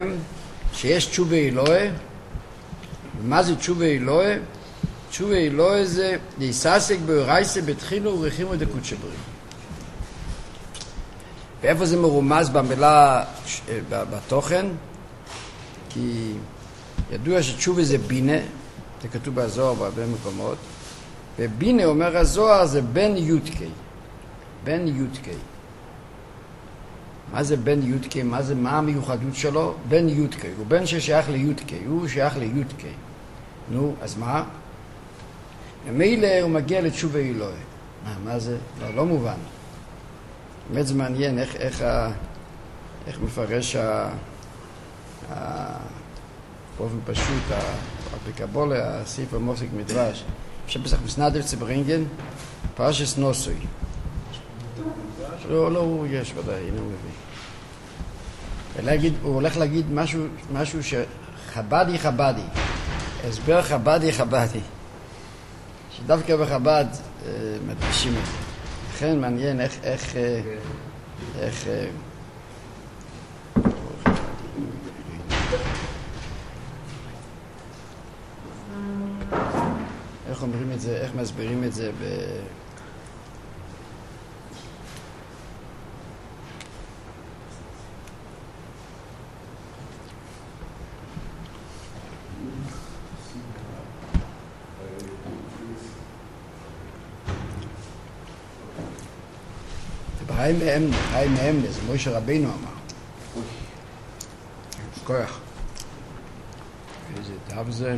שיש תשובה אלוהי. ומה זה תשובה אלוהי? תשובה אלוהי זה להיססק באורייסה בתחילו ורחימו דקודשא בריך. ואיפה זה מרומז במילה, בתוכן? כי ידוע שתשובה זה בינה, זה כתוב בזוהר בהרבה מקומות, ובינה אומר הזוהר זה בן יודקי, בן יודקי. מה זה בן יודקי? מה המיוחדות שלו? בן יודקי, הוא בן ששייך ליודקי, הוא שייך ליודקי. נו, אז מה? ממילא הוא מגיע לתשובה אלוהי. מה זה? לא מובן. באמת זה מעניין איך מפרש באופן פשוט בקבולה, הספר מוסיק מדרש, שבסך מסנדב צברינגן, פרשס נוסוי. לא, הוא יש ודאי, הנה הוא מביא. הוא הולך להגיד משהו שחבדי, הסבר חבדי, שדווקא בחב"ד מדגישים את זה. לכן מעניין איך אומרים את זה, איך מסבירים את זה חי מהם, זה מוישה רבינו אמר. כוח. איזה דף זה?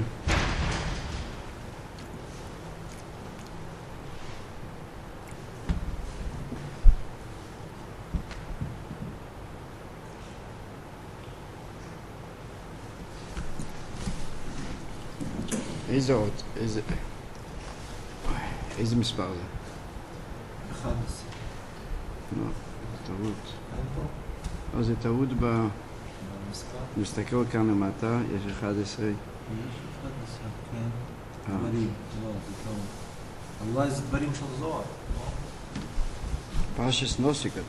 איזה עוד? איזה מספר זה? 11. לא, טעות. לא, זה טעות מסתכל כאן למטה, יש 11. יש 11, כן. דברים, לא, זה טעות. אולי זה דברים של זוהר. פרשס נוסי כתוב.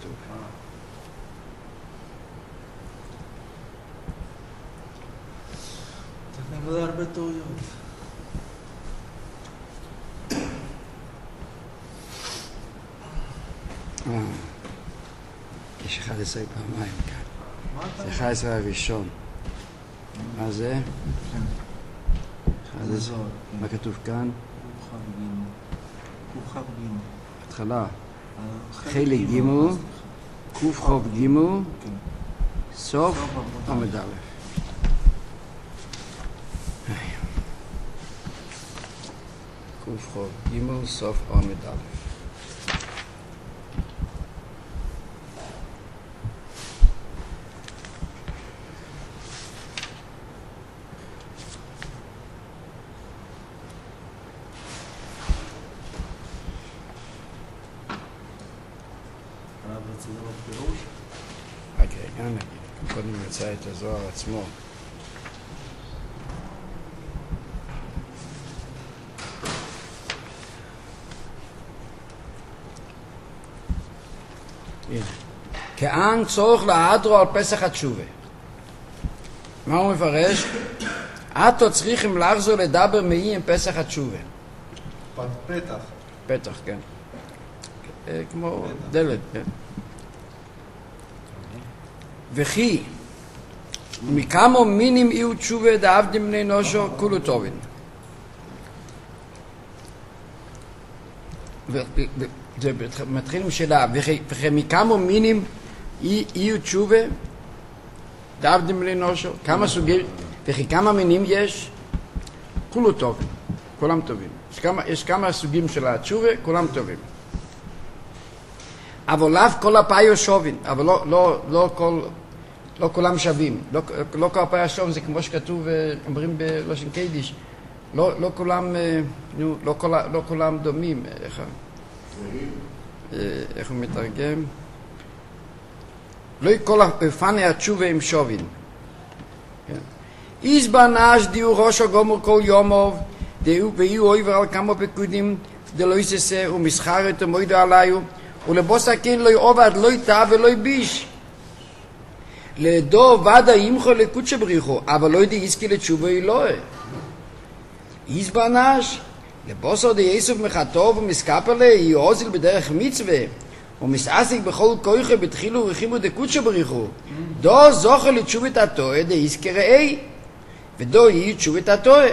צריך נגלה הרבה טעויות. יש 11 פעמיים כאן. זה 11 הראשון. מה זה? 11. מה כתוב כאן? התחלה. חלק ג' קוף חוב ג' סוף עמוד א'. קוף חוב ג' סוף עמוד א'. קודם יצא את הזוהר עצמו. כאן צורך להדרו על פסח התשובה. מה הוא מפרש? אתו צריכים לחזור לדבר מאי עם פסח התשובה. פתח, כן. כמו דלת, כן. וכי מכמה מינים יהיו תשובה דעבדים בני נושו כולו טובין. זה מתחיל עם שאלה, וכי מכמה מינים יהיו תשובה דעבדים בני נושו, כמה סוגים, וכי כמה מינים יש? כולו טובין, כולם טובים. יש כמה סוגים של התשובה, כולם טובים. אבל לאו כל הפעיו שובין, אבל לא כולם שווים. לא כל הפעיו שובין, זה כמו שכתוב, אומרים בלושן קיידיש, לא כולם דומים. איך הוא מתרגם? לא כל הפני התשובה עם שובין. איז בנש דיו ראשו גומר כל יומוב, ויהיו אויבר על כמה פקודים, דלא יססה ומסחרת ומוידו עליו, ולבוס הכן לא יעובד, לא יטע ולא יביש. לדו ודא ימחו לקודשא בריחו, אבל לא ידי עסקי לתשובה אלוהי. איזבנש, לבוסר די יסוף מחטוב ומסקפלה, יהיו אוזיל בדרך מצווה, ומסעסיק בכל כויכה בתחילו ורחימו דקודשא בריחו. דו זוכה לתשובת התועה די עסקי ראי, ודו יהי תשובת התועה.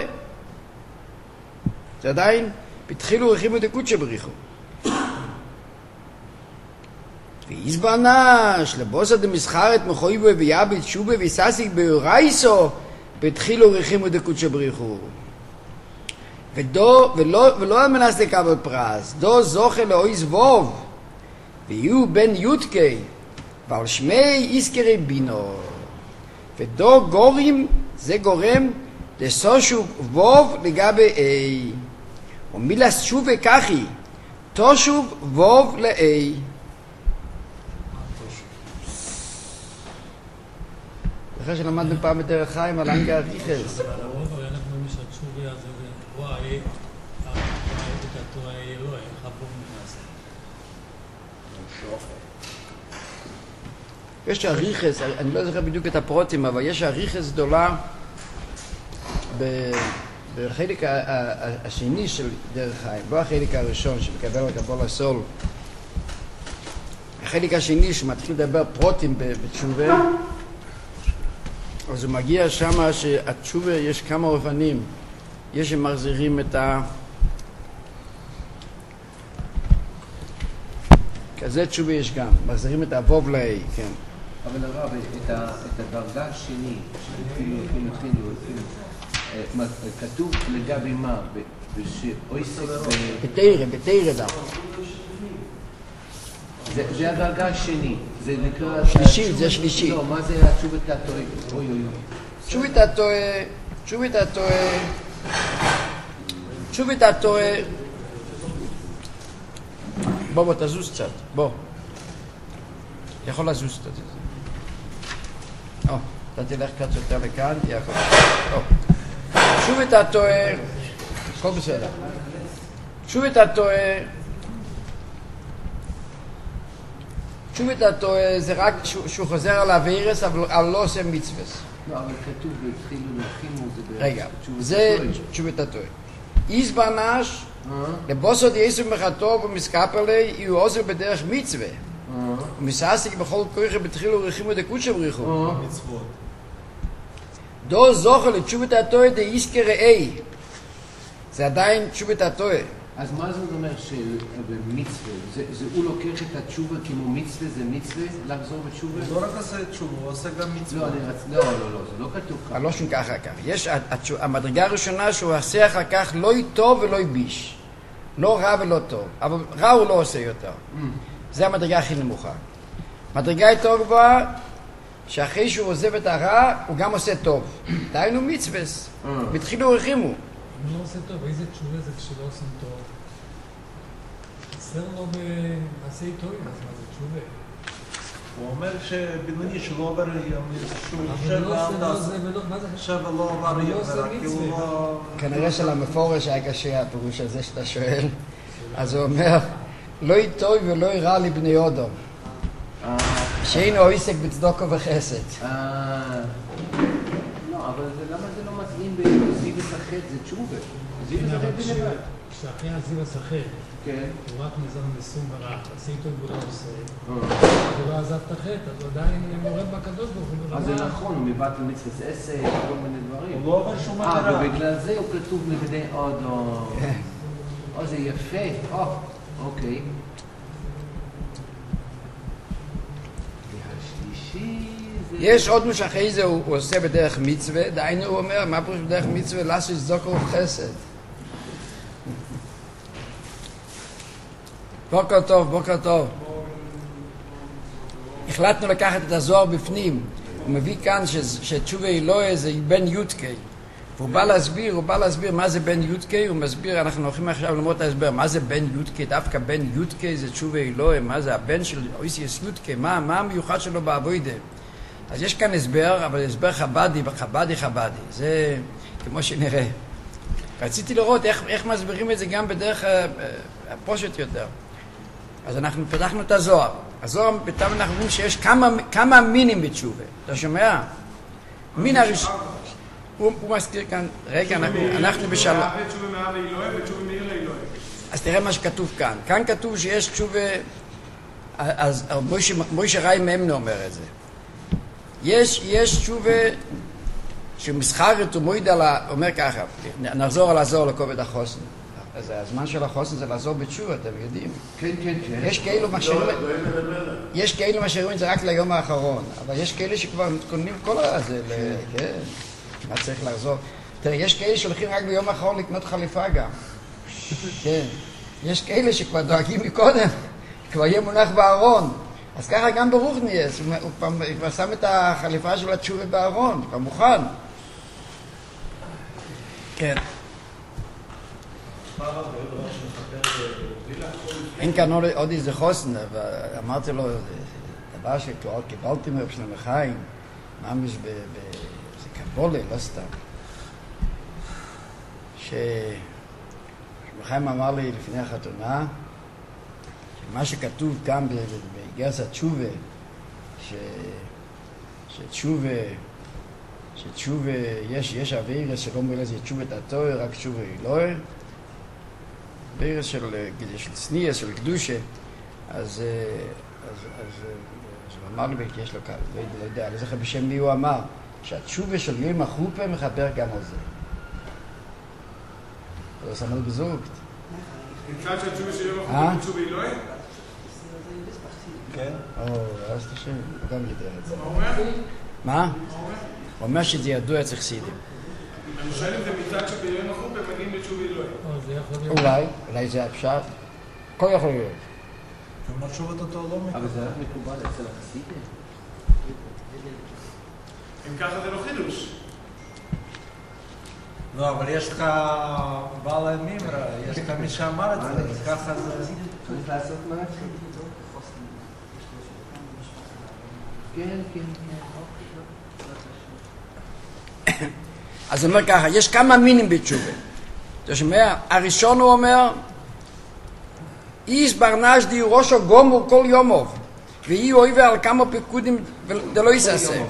זה עדיין, בתחילו ורחימו דקודשא בריחו. ואיזבנש, לבוסר דמסחרת מחויבו ויאבי תשובה ויסעסיק ביורייסו, בתחילו ורחימו דקודשא בריחו. ולא מנס לקבל פרס, דו זוכה לאויז ווב, ויהיו בן יודקי, ועל שמי איסקרי בינו. ודו גורים, זה גורם לסושוב ווב לגבי אי. ומילס שובה כחי, תושוב ווב לאי. אחרי שלמדנו פעם בדרך חיים על אנגה אריכס. יש אריכס, אני לא זוכר בדיוק את הפרוטים, אבל יש אריכס גדולה בחלק השני של דרך חיים, לא החלק הראשון שמקבל את קבלה סול. החלק השני שמתחיל לדבר פרוטים בתשובה, אז הוא מגיע שמה שהתשובה יש כמה אופנים. יש שמחזירים את כזה תשובה יש גם, מחזירים את הווב לאי, כן. אבל הרב, את הדרגה השני, שכאילו כתוב לגבי מה? בתירה דף. זה הדרגה השני, זה נקרא... שלישי, זה שלישי. לא, מה זה התשובת התועה? אוי אוי אוי. תשובת התועה. בוא, תזוז קצת, בוא. יכול לזוז קצת. אתה תלך קצת יותר לכאן, יכול. תשובת התועה, הכל בסדר. תשובת התועה זה רק שהוא חוזר על הווירס, אבל לא עושה מצווה. לא, אבל כתוב והתחילו להכימו זה... רגע, זה תשובת התועה. איזבנש, לבוסוד יסוף מחטוב ומסקפלי, יהיו עוזר בדרך מצווה. ומסעסיק בכל כויכה בתחילו ורחימו דקודשא בריחו. מצוות. דו זוכה לתשובת התועה די איסקי ראי. זה עדיין תשובת התועה. אז מה זה אומר שבמצווה? הוא לוקח את התשובה כמו מצווה, זה מצווה לחזור בתשובה? לא רק עושה תשובה, הוא עושה גם מצווה. לא, זה לא כתוב ככה. לא שום ככה כך. יש המדרגה הראשונה שהוא עושה אחר כך לא טוב ולא ביש. לא רע ולא טוב. אבל רע הוא לא עושה יותר. זה המדרגה הכי נמוכה. מדרגה יותר גבוהה, שאחרי שהוא עוזב את הרע, הוא גם עושה טוב. דיינו מצווה. בתחילו ורחימו. הוא לא עושה טוב, איזה תשובה זה כשלא עושים טוב? אצלנו לא בעשי טועים, אז מה זה תשובה? הוא אומר שבינוני שלא עובר איזשהו שבע לא עבר יחד, כי הוא לא... כנראה שלמפורש היה קשה הפירוש הזה שאתה שואל. אז הוא אומר, לא יטוי ולא ירע לבני אודום. שאינו עוסק בצדוקו וחסד. לא, אבל למה זה לא מתאים בזיו וסחט? זה תשובה. זיו וסחט בנבד. כשאחרי הזיו וסחט, כן. הוא רק נזר מסום ורע, עשי טוב ולא עושה. הוא לא עזב את החטא, אז הוא עדיין מורד בקדוש ברוך הוא. אז זה נכון, הוא מבט למצוות עשה, כל מיני דברים. הוא לא עובר שום עבירה. ובגלל זה הוא כתוב נגדי אודום. זה יפה. אוקיי. יש עוד משהו אחרי זה הוא עושה בדרך מצווה, דיינו הוא אומר, מה פירוש בדרך מצווה? לעשות צדוקה וחסד. בוקר טוב. החלטנו לקחת את הזוהר בפנים. הוא מביא כאן שתשובה אלוהי זה בן יודקי. והוא בא להסביר מה זה בן יודקי, הוא מסביר, אנחנו הולכים עכשיו ללמוד את ההסבר, מה זה בן יודקי, דווקא בן יודקי זה תשובה אלוהי, מה זה הבן של אויסיאס יודקי, מה המיוחד שלו בעבודה. אז יש כאן הסבר, אבל הסבר חבדי, זה כמו שנראה. רציתי לראות איך מסבירים את זה גם בדרך הפושט יותר. אז אנחנו פתחנו את הזוהר. אז בינתיים אנחנו רואים שיש כמה מינים בתשובה. אתה שומע? מין הראשון. הוא מזכיר כאן, רגע, אנחנו בשלום. תשובה מאב לאלוהי ותשובה מאיר לאלוהי. אז תראה מה שכתוב כאן. כאן כתוב שיש תשובה, אז מוישה ראי ממנו אומר את זה. יש תשובה שמסחרת ומועיד על אומר ככה, נחזור על לעזור לכובד החוסן. אז הזמן של החוסן זה לעזור בתשובה, אתם יודעים. כן, כן, כן. יש כאלו משאירים את זה רק ליום האחרון, אבל יש כאלה שכבר מתכוננים כל הזה, כן, מה צריך לחזור. תראה, יש כאלה שהולכים רק ביום האחרון לקנות חליפה גם. כן, יש כאלה שכבר דואגים מקודם, כבר יהיה מונח בארון. אז ככה גם ברוך נהיה, הוא כבר שם את החליפה של התשובה בארון, כבר מוכן. כן. אין כאן עוד איזה חוסן, אבל אמרתי לו, זה דבר שקיבלתי מרב חיים, ממש זה קבולה, לא סתם. חיים אמר לי לפני החתונה, שמה שכתוב כאן בגרס התשובה, שתשובה, יש אווירס שלא אומר לזה תשובה תתואר, רק תשובה אלוהי, אווירס של סניה, של קדושה, אז הוא אמר לי, יש לו כאן, לא יודע, לא זוכר בשם מי הוא אמר, שהתשובה של יום החופה מחבר גם על זה. זה סמל בזוגת. נמצא שהתשובה של יום החופה תשובה אלוהי? כן. אז תשם, הוא גם ידע את זה. מה אומר? מה? הוא אומר שזה ידוע אצל חסידים. אני שואל אם זה מצד שביום החופה מגיעים לתשובה אלוהי. אולי זה הפשט. כל יכול להיות. כלומר תשובת אותו לא מקובל. אבל זה רק מקובל אצל החסידים. אם ככה זה לא חידוש. לא, אבל יש לך בעל המימרה, יש לך מי שאמר את זה, ככה זה... צריך לעשות משהו. כן, כן, כן. אז הוא אומר ככה, יש כמה מינים בתשובה. אתה שומע? הראשון הוא אומר, איס ברנש די ראשו גומור כל יומוב, והיא אוהבה על כמה פקודים ולא יסעשה.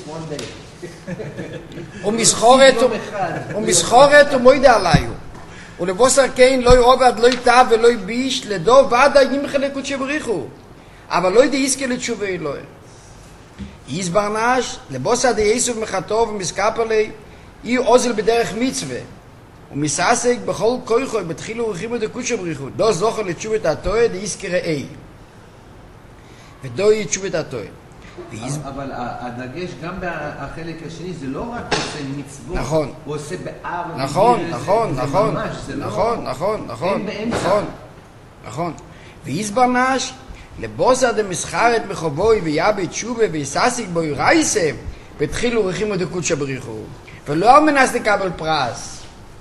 ומסחורת ומוידה עליו. ולבוסר כן לא יעובד, לא יטע ולא יביש, לדוב ועד הימחה לקודשי בריחו. אבל לא ידע יזכה לתשובה אלוהי. איס ברנש, לבוסר די יסוף מחתו ומסקפר לי, היא עוזל בדרך מצווה. ומסעסק בכל כוחו בתחילו ורחימו דקודשי בריחו. דו זוכר לתשובת התועה די יזכה ראי. ודו יהיה תשובת התועה. אבל הדגש גם בחלק השני זה לא רק עושה מצוות, נכון. הוא עושה באב, נכון. ויסברנש לבוסר דמסחרת מחובוי ויאבי תשובה ויסעסיק בו ירייסם בתחילו ורחימו דקודשי בריחו. ולא מנס לקבל פרס.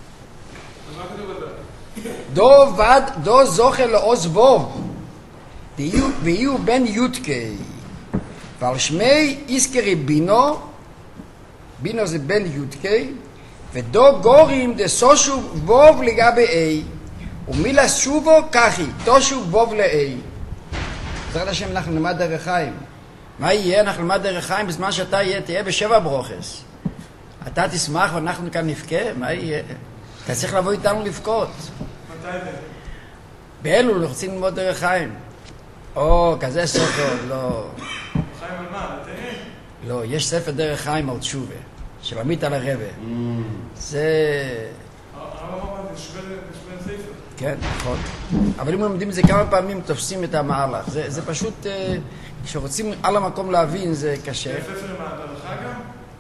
דו זוכה לעוז בו ויהיו בן יודקי ועל שמי איסקרי בינו, בינו זה בן יודקי, ודו גורים דסושו בוב לגבי אי, ומילה שובו כחי, תושו בוב לאי. בעזרת השם אנחנו נלמד דרך חיים. מה יהיה? אנחנו נלמד דרך חיים בזמן שאתה תהיה בשבע ברוכס. אתה תשמח ואנחנו כאן נבכה? מה יהיה? אתה צריך לבוא איתנו לבכות. מתי זה? באלול רוצים ללמוד דרך חיים. או, כזה ספר, לא. חיים על מה? לתאם? לא, יש ספר דרך חיים על תשובה, של עמית על הרבה. זה... הרב אמר, נשווה ספר. כן, נכון. אבל אם לומדים את זה כמה פעמים, תופסים את המהלך. זה פשוט, כשרוצים על המקום להבין, זה קשה. זה ספר עם ההדרכה גם?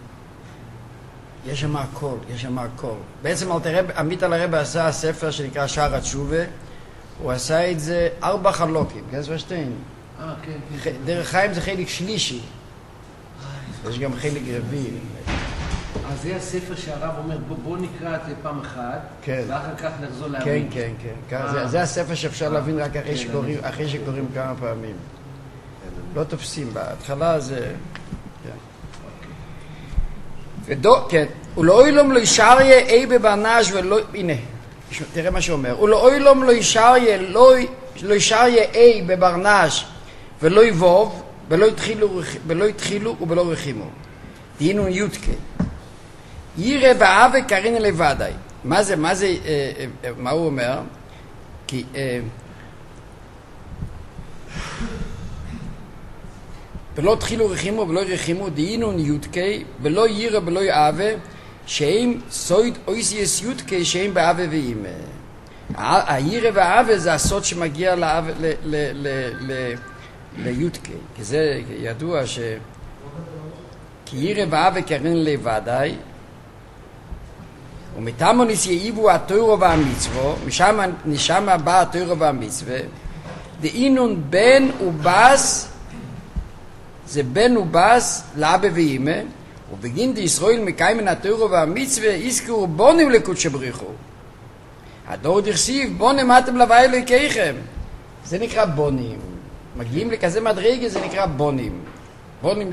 יש שם הכל. בעצם עמית על הרבה עשה ספר שנקרא שער התשובה, הוא עשה את זה 4 חלוקים, כן, סבשטיין? כן. דרך חיים זה חלק שלישי. יש גם חלק רביעי. אז זה הספר שהרב אומר, בוא נקרא את זה פעם אחת, כן. ואחר כך נחזור להבין. כן. זה הספר שאפשר להבין רק אחרי שקוראים כמה פעמים. לא תופסים, בהתחלה זה... כן. ולאוילום לא ישריה אי בברנש ולא... הנה, תראה מה שאומר. ולאוילום לא ישריה אי בברנש ולא יבוב, ולא התחילו ובלא רחימו. דהיינו יודקי. ירא ואהבה קרין לבדי. מה הוא אומר? כי ולא התחילו רחימו ולא רחימו דהיינו יודקי, ולא ירא ולא אהבה, שהם סוד אויסיס יודקי שהם באהבה ואימא. הירא והאהבה זה הסוד שמגיע ליודקי, כי זה ידוע כי ירא ואהבה קרין לבדי, ומטעמו נסייבו התורה והמצווה, משם בא התורה והמצווה, דהינון בן ובס, זה בן ובס לאבא ואימא, ובגין דישראל מקיימן התורה והמצווה, יזכרו בונים לקודשא בריך הוא. הדור דכסיב, בונם אתם להווי אלוהיכם. זה נקרא בונים. מגיעים לכזה מדרגה, זה נקרא בונים. בונים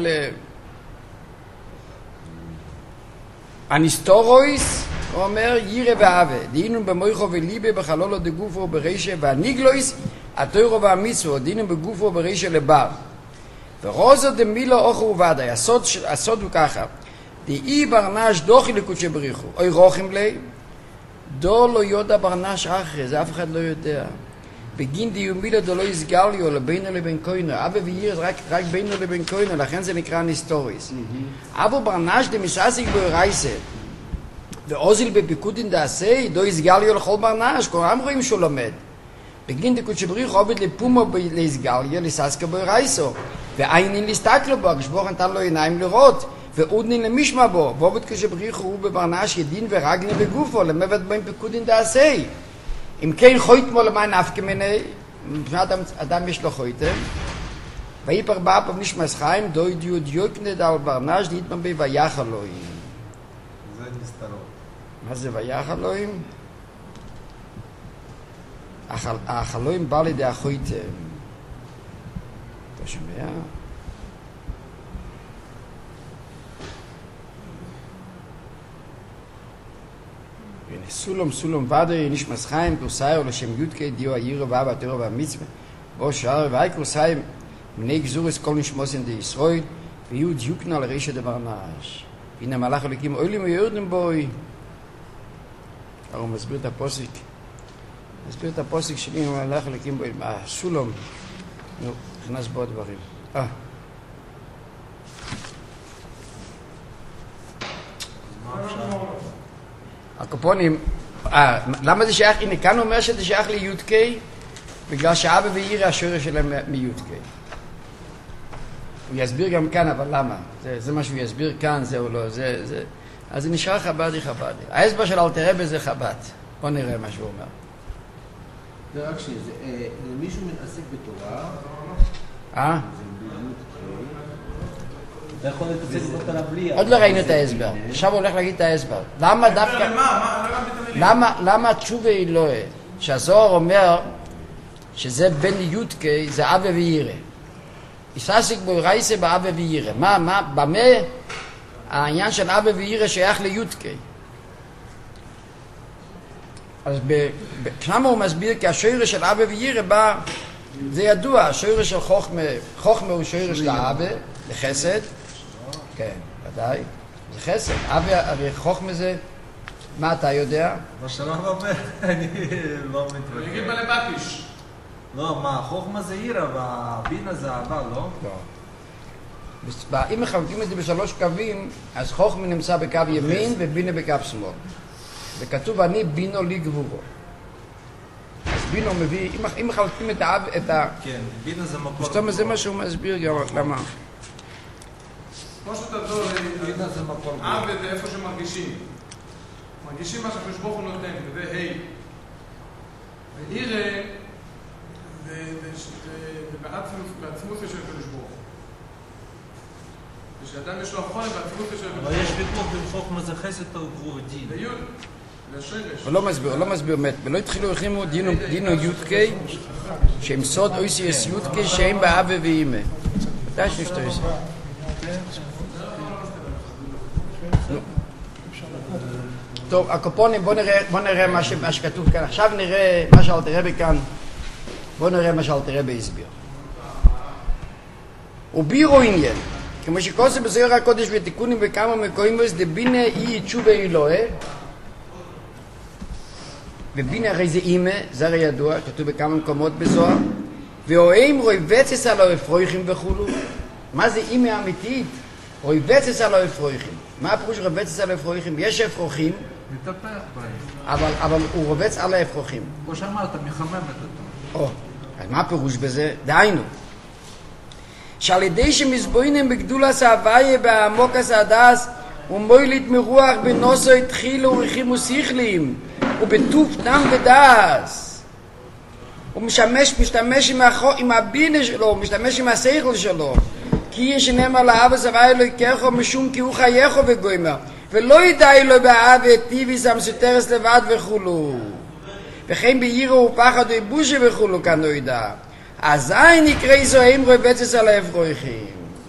הניסטורויס, הוא אומר, ירא ואהבה. דהיינו במויכו וליבה, בחלולו דגופו ברישה, והניגלויס, התורה והמצווה, דהיינו בגופו ברישה לבר. ורוזו דמילו אוכו ובדי. הסוד הוא ככה. דהי ברנש דוחי לקודשא בריך הוא. אוי רוחם לי, דו לא יודע ברנש אחרי, זה אף אחד לא יודע. בגין דיומילה דו לא יסגליו לבינו לבין קוינו. אבא וירא רק בינו לבין קוינו, לכן זה נקרא ניסטוריס. אבו ברנש דמיססיק בו רייסה. ואוזיל בפיקודין דעשי, דו יסגליו לכל ברנש, כולם רואים שהוא לומד. בגין דקודשא בריך הוא עובד לפומו להסגליו, לססקה בו רייסו. ועיינין להסתכלו בו, כשבור נתן לו עיניים לראות. ואודנין למשמע בו, ועובד כשבריך הוא בברנש ידין ורגלין בגופו, למבט בהם פיקודין דעשי. אם כן חויתמו למען נפקא מיני, מבחינת אדם יש לו חויתם, ויפר בא פה נשמס חיים, דוי דיוקנד על ברנש, דהיתמן בי ויח אלוהים. זה נסתרות. מה זה ויח אלוהים? אך אלוהים בא לידי החויתם. אתה שומע? סולם ודאי נשמס חיים קורסאי לשם יודקי דיו הירא ואהבה התורה והמצווה בו שער ואי קורסאי מני גזורס כל נשמוסין די ישראל ויהיו דיוקנה לרישא דברנש. הנה מלאך אלוקים אוהלים ויורדים בוי. הוא מסביר את הפוסק שלי עם מלאך אלוקים בוי. סולם נכנס בו דברים. הקופונים, למה זה שייך? הנה כאן אומר שזה שייך ליודקי, בגלל שאבא וירא השורש שלהם מיודקי. הוא יסביר גם כאן, אבל למה? זה מה שהוא יסביר כאן, זה או לא, זה. אז זה נשאר חבדי. ההסבר של אלתר רבי זה חב"ד. בוא נראה מה שהוא אומר. זה רק מישהו מתעסק בתורה. אתה יכול להתעסק בתורה בלי. עוד לא ראינו את ההסבר. עכשיו הוא הולך להגיד את ההסבר. למה דווקא... למה תשובה אלוהי? שהזוהר אומר שזה בן יודקי, זה אבא וירא. יססיק בו רייסה באבא וירא. במה העניין של אבא וירא שייך ליודקי? אז שם הוא מסביר כי השורש של אבא וירא בא, זה ידוע, השורש של חוכמה הוא שורש לאבא, לחסד. כן, ודאי. זה חסד. הרי חוכמה זה, מה אתה יודע? מה שלום אומר, אני לא מתווכח. אני אגיד בלבטיש. לא, מה, חוכמה זה עירה והבינה זה אהבה, לא? לא. אם מחלקים את זה בשלוש קווים, אז חוכמה נמצא בקו ימין ובינה בקו שמאל. וכתוב אני בינו לי גבורו. אז בינו מביא, אם מחלקים את ה... כן, בינה זה מקור... זאת אומרת, זה מה שהוא מסביר גם, למה? כמו שאתה דור, אבא זה איפה שמרגישים. מרגישים מה שהקדוש ברוך הוא נותן, וזה היי. ועירה זה בעצמות של הקדוש ברוך הוא. ושאדם יש לו החולה בעצמות של הקדוש ברוך הוא. אבל יש ויכוח בין חוכמה זה חסד או גבורה דין. זה יוד, זה השרש. הוא לא מסביר מת. ולא התחילו לכימו דינו יודקי, שהם סוד אויסיס יודקי שהם באבא ואימא. די שנשתו יסי. טוב, הקופונים, בוא נראה מה שכתוב כאן. עכשיו נראה מה שאלתר רבי כאן. בוא נראה מה שאלתר רבי הסביר. ובירו עניין. כמו שכוסף בזוהר הקודש ותיקונים בכמה מקומים דבינה היא תשובה אלוהה, ובינה הרי זה אימה, זה הרי ידוע, כתוב בכמה מקומות בזוהר, ואוהים רויבצס על האפרויכים וכולו. מה זה אימה אמיתית? רויבצס על האפרויכים. מה הפירוש רויבצס על האפרויכים? יש אפרוכים, מתהפך בהם. אבל הוא רובץ על האפרוכים. כמו שאמרת, מחממת אותו. אז מה הפירוש בזה? דהיינו, שעל ידי שמזבוינים בגדולת ההוויה בעמוקת הדס ומוילית מרוח בנוסו התחילו וריחים ושכלים ובטוב דם ודס, הוא משתמש עם הבינה שלו, משתמש עם השכל שלו, כי יש נאמר לאבא סבי אלוהיכך משום כי הוא חייך וגוימר, ולא ידעי לו באהבה טיביס המסותרס לבד וכולו, וכן בירו ופחד ובושה וכולו כאן לא ידע. אזי נקרא זוהים רויבצס על האפרויכים.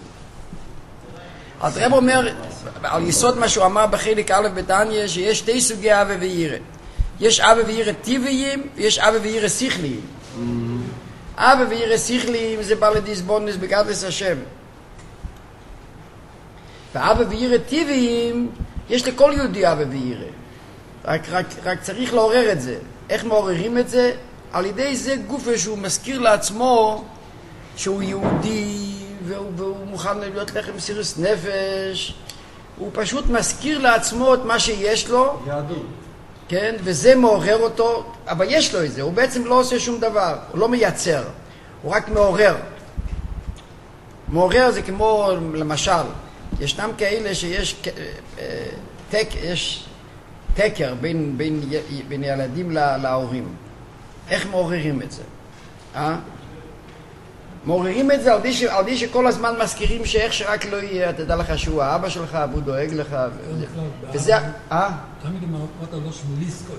הרב אומר על יסוד מה שהוא אמר בחלק א' בתניא, שיש שתי סוגי אהבה ויראה. יש אהבה ויראה טבעיים ויש אהבה ויראה שכליים. אהבה ויראה שכליים זה בא לדיסבונדס בגדלס השם. ואהבה ויראה טבעיים יש לכל יהודי אהבה ויראה. רק צריך לעורר את זה. איך מעוררים את זה? על ידי זה גופה שהוא מזכיר לעצמו שהוא יהודי והוא מוכן להיות לחם מסירות נפש. הוא פשוט מזכיר לעצמו את מה שיש לו, יהדות. כן? וזה מעורר אותו, אבל יש לו את זה, הוא בעצם לא עושה שום דבר, הוא לא מייצר, הוא רק מעורר. מעורר זה כמו, למשל, ישנם כאלה שיש יש תקר בין ילדים להורים. איך מעוררים את זה? מעוררים את זה על די שכל הזמן מזכירים שאיך שרק לא יהיה, תדע לך שהוא האבא שלך, והוא דואג לך, וזה... תמיד אם אמרת לא שמו ליסקול.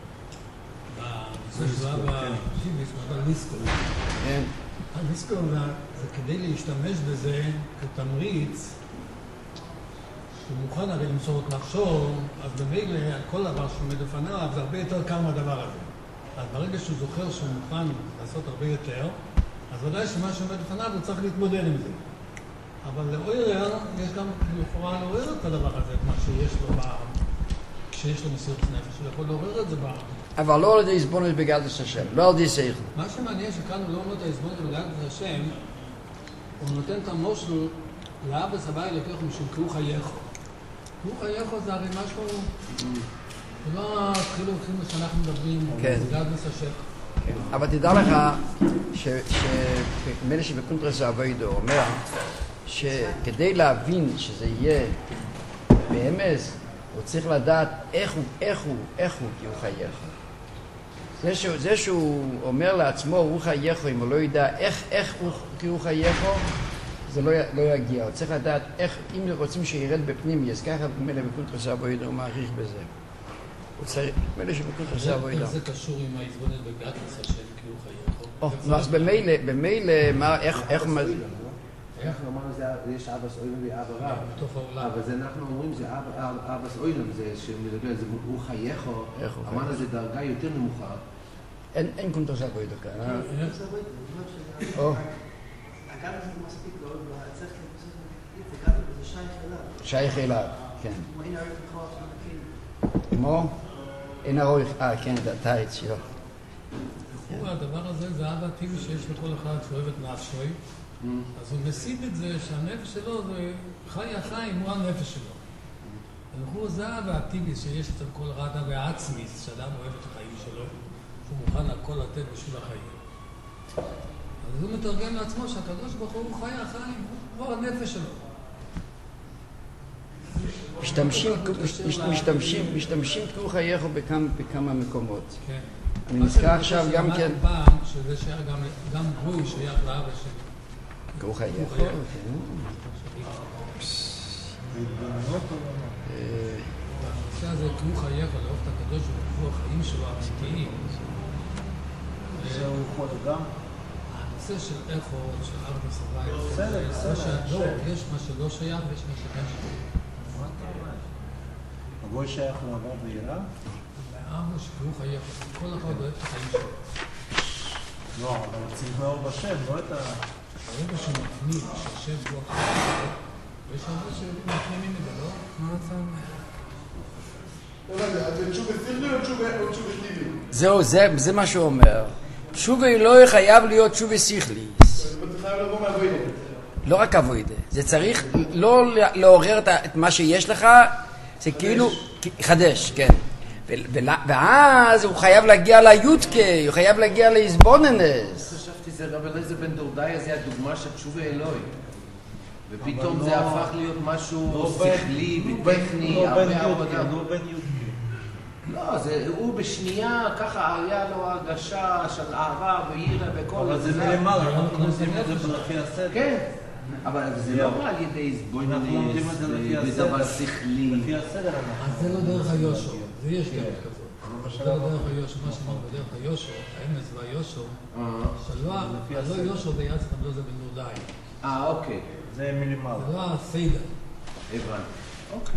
בנושא של אבא טיביס, אמרת ליסקול. כן. הליסקול זה כדי להשתמש בזה כתמריץ, שהוא מוכן הרי למסור את נחשור, אז במילא על כל דבר שעומד לפניו, זה הרבה יותר קל מהדבר הזה. אז ברגע שהוא זוכר שהוא מוכן לעשות הרבה יותר, אז ודאי שמה שעומד לפניו הוא צריך להתמודד עם זה. אבל לעורר, יש גם לכאורה לעורר את הדבר הזה, את מה שיש לו כשיש לו מסירות נפש, הוא יכול לעורר את זה בעם. אבל לא על ידי הסבונות בגדלת השם, לא על ידי שכל. מה שמעניין שכאן הוא לא אומר את ההסבונות בגדלת השם, הוא נותן את המושל לאבא סבי אלוהיכך משום כי הוא חייכו. הוא חייכו זה הרי משהו, זה לא התחילו שאנחנו מדברים, זה בגדלת השם. אבל תדע לך שמילא שבקונטרס האבוידו אומר שכדי להבין שזה יהיה באמס, הוא צריך לדעת איך הוא, כי הוא חייך. זה שהוא אומר לעצמו, הוא חייך, אם הוא לא ידע איך הוא, כי הוא חייך, זה לא יגיע. הוא צריך לדעת איך, אם רוצים שירד בפנים, אז ככה מילא בקונטרס האבוידו הוא מעריך בזה. הוא צריך, מילא שבקונטרס האבוידו. זה קשור עם ההסבונות בגדלת השם, כי הוא חייך. אז במילא, איך... אנחנו אמרנו יש אבס אוילם ואבא רב, אבל זה אנחנו אומרים זה אבס אוילם, זה שמדבר, זה הוא חייכו, אמרנו זה דרגה יותר נמוכה. אין קונטרס אבוידו כאן. אגב, זה מספיק לא, צריך זה כתוב, זה שייך אליו. שייך אליו, כן. כמו אין ערך לכוח שמכיר. כמו? אין ערך, כן, תאיץ, לא. הדבר הזה זה אהבה טבעי שיש לכל אחד שאוהב את נפשוי, אז הוא מסיד את זה שהנפש שלו זה חי החיים, הוא הנפש שלו. והוא זה אהבה הטבעי שיש אצל כל רדה והעצמיס, שאדם אוהב את החיים שלו, שהוא מוכן הכל לתת בשביל החיים. אז הוא מתרגם לעצמו שהקדוש ברוך הוא חי החיים, הוא הנפש שלו. משתמשים כי הוא חייך בכמה מקומות. כן. אני נזכר עכשיו גם כן... פעם שזה שייך גם גוי שייך לאבא שלי. כי הוא חייך. הנושא הזה, כי הוא חייך לאהוב את הקדוש ברוך הוא החיים שלו האמיתיים. זהו חוד גם? הנושא של איכות, של ארבע סבי, יש מה שלא שייך ויש מה שכן שייך. הגוי שייך לעבר ויראה? אבא שהוא חייך, כל אחד אוהב את החיים שלו. לא, אבל צריך לאהוב בשם, לא את ברגע שמפנים, שיושב בו אחר, יש הרבה שמפנימים את זה, לא? מה אתה אומר? לא יודע, זה תשובה שכלי או תשובה טבעי? זהו, זה מה שהוא אומר. תשובה אלוהי חייב להיות תשובה שכלי. זה חייב לבוא מהווידה. לא רק הווידה. זה צריך לא לעורר את מה שיש לך, זה כאילו... חדש, כן. ואז הוא חייב להגיע ליודקי, הוא חייב להגיע להסבוננס. חשבתי זה רב אליעזר בן דורדאי, זה הדוגמה של תשובה אלוהי. ופתאום זה הפך להיות משהו שכלי וטכני, הרבה עבודה. לא, הוא בשנייה, ככה היה לו הרגשה של אהבה ויראה וכל זה. אבל זה מלמעלה, אנחנו עושים את זה לפי הסדר. כן, אבל זה לא בא על ידי הסבוננס ודבר שכלי. לפי הסדר אנחנו. אז זה לא דרך היושר, זה יש דרך כזאת. זה לא דרך היושר, מה שאמר בדרך היושר, האמץ והיושר, שלא יושר זה יצחק לא זה בנורדאי. אוקיי. זה מלמעלה. זה לא הסיידר. הבנתי. אוקיי.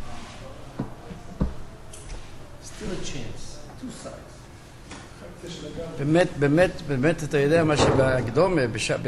Still a chance. Two sides. באמת, אתה יודע מה שבהקדומה,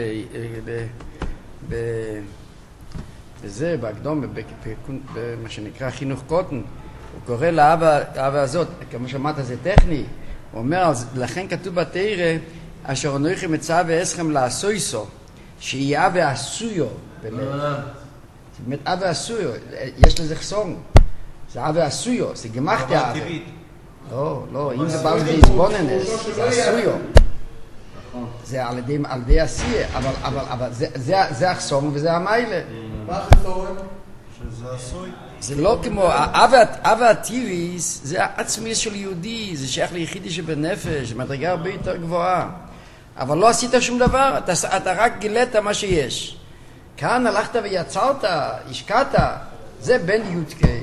בזה, בהקדומה, במה שנקרא חינוך קוטן, הוא קורא לאהבה הזאת, כמו שאמרת, זה טכני, הוא אומר, לכן כתוב בתורה, אשר אנוכי מצווה אתכם לעשותו, שיהיה אהבה עשויו, באמת אהבה עשויו, יש לזה חסרון, זה אהבה עשויו, זה גמחת אהבה. לא, אם זה בא לידי הסבוננס, זה עשויו. זה על ידי עשייה, אבל זה החסרון וזה המיילה. מה החסרון? שזה עשוי. זה לא כמו, אהבה הטבעיס, זה העצמי של יהודי, זה שייך ליחידי שבנפש, מדרגה הרבה יותר גבוהה. אבל לא עשית שום דבר, אתה רק גילית מה שיש. כאן הלכת ויצרת, השקעת, זה בן יודקי.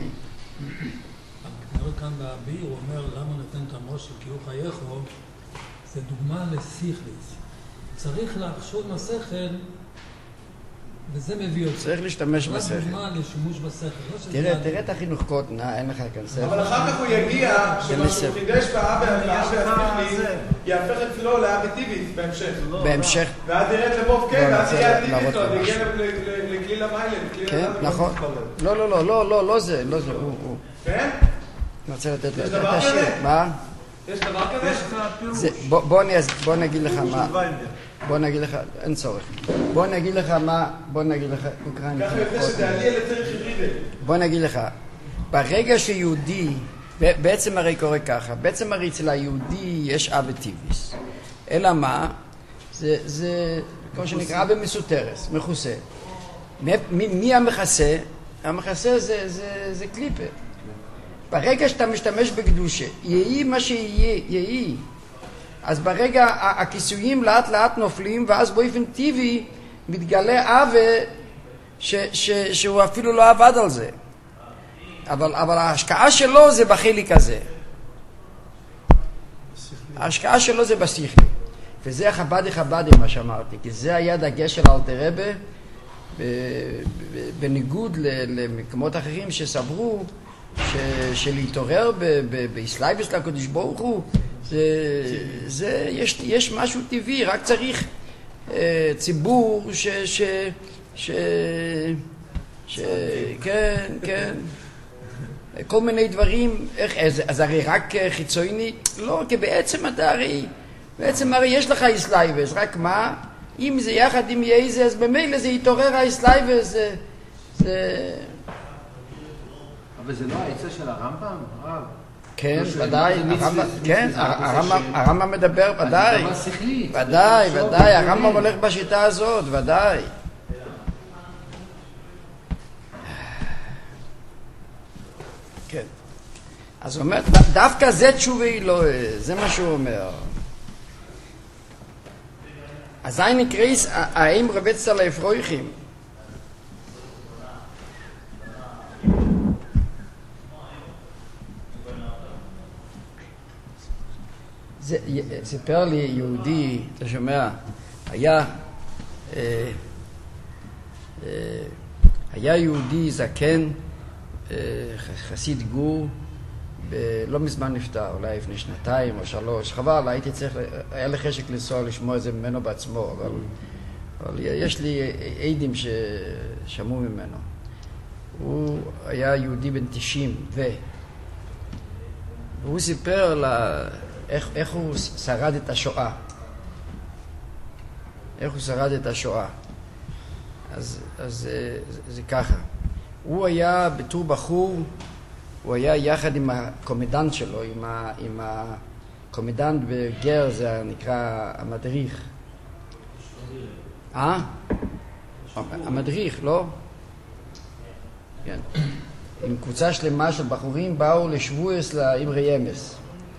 כאן באביר הוא אומר למה נותן את המושל כי הוא חייכו, זה דוגמה לסיכליס. צריך לחשוב בשכל וזה מביא אותו. צריך להשתמש בשכל. זה דוגמה לשימוש בשכל. תראה את החינוך קוטן, אין לך כאן ספר. אבל אחר כך הוא יגיע, שמה שהוא חידש באבא השכלי, יהפך אצלו לאבא טבעית בהמשך. ואז ירד לבוב כן, ואז יהיה הטבעית לו, ויגיע לכליל המיילה. כן, נכון. לא זה, הוא. כן? אני רוצה לתת לו. יש דבר כזה? מה? יש דבר כזה? יש לך פירוש. בוא נגיד לך מה. בוא נגיד לך, אין צורך. בוא נגיד לך, אוקראינה. ככה יוצא שזה עלי אלה צריך ירידה. בוא נגיד לך, ברגע שיהודי, בעצם הרי קורה ככה, בעצם הרי אצל היהודי יש אבא טבעיס. אלא מה? זה כמו שנקרא אבא מסותרס, מכוסה. מי המכסה? המכסה זה קליפה. ברגע שאתה משתמש בקדושה, יהי מה שיהיה, יהי. אז ברגע הכיסויים לאט לאט נופלים, ואז באופן טבעי מתגלה אהבה שהוא אפילו לא עבד על זה. אבל ההשקעה שלו זה בחלק הזה. ההשקעה שלו זה בשכלי. וזה חבדי מה שאמרתי, כי זה היה דגש של אלתר רבי, בניגוד למקומות אחרים שסברו, שלהתעורר באסלאיבוס לקדוש ברוך הוא, יש משהו טבעי, רק צריך ציבור כן, כל מיני דברים, אז הרי רק חיצוני, לא, כי בעצם הרי יש לך אסלאיבוס, רק מה? אם זה יחד עם יהיה אז במילא זה יתעורר האסלאיבוס, אבל זה לא העצה של הרמב"ם, הרב? כן, ודאי, הרמב"ם מדבר, ודאי, הרמב"ם הולך בשיטה הזאת, ודאי. כן. אז הוא אומר, דווקא זה תשובה אלוהי, זה מה שהוא אומר. אז אין נקרייס, האם רבצת על האפרויכים? סיפר לי יהודי, אתה שומע, היה יהודי זקן, חסיד גור, לא מזמן נפטר, אולי לפני 2 או 3, חבל, היה לי חשק לנסוע לשמוע את זה ממנו בעצמו, אבל יש לי עדים ששמעו ממנו. הוא היה יהודי בן 90 והוא סיפר איך הוא שרד את השואה. איך הוא שרד את השואה. אז זה ככה. הוא היה בתור בחור, הוא היה יחד עם הקומדנט שלו, עם הקומדנט בגר, זה נקרא המדריך. המדריך, לא? כן. עם קבוצה שלמה של בחורים באו לשבועס לאמרי אמס.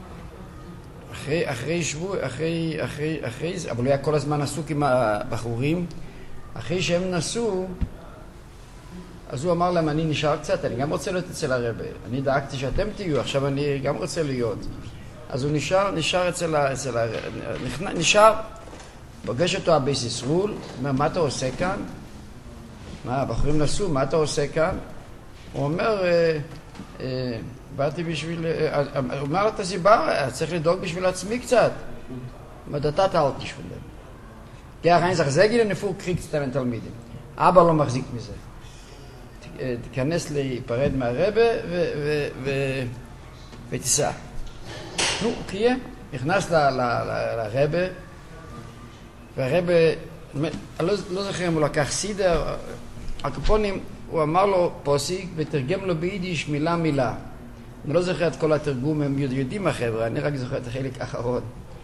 אחרי זה, אבל הוא היה כל הזמן עסוק עם הבחורים. אחרי שהם נסעו, אז הוא אמר להם, אני נשאר קצת, אני גם רוצה להיות אצל הרב. אני דאגתי שאתם תהיו, עכשיו אני גם רוצה להיות. אז הוא נשאר אצל הרב. נשאר, פוגש אותו הבייס ישרול, אומר, מה אתה עושה כאן? מה, הבחורים נסעו, מה אתה עושה כאן? הוא אומר, באתי בשביל... הוא אומר את הסיבה, צריך לדאוג בשביל עצמי קצת. מדתת אל תשבולם. כי הרעין זחזגי לנפור קריק קצת תלמידים. אבא לא מחזיק מזה. תיכנס להיפרד מהרבא ותיסע. נו, קריאה. נכנס לרבא, והרבא, אני לא זוכר אם הוא לקח סידר, הקופונים, הוא אמר לו פוסיק ותרגם לו ביידיש מילה מילה. אני לא זוכר את כל התרגום, הם יודעים החבר'ה, אני רק זוכר את החלק האחרון.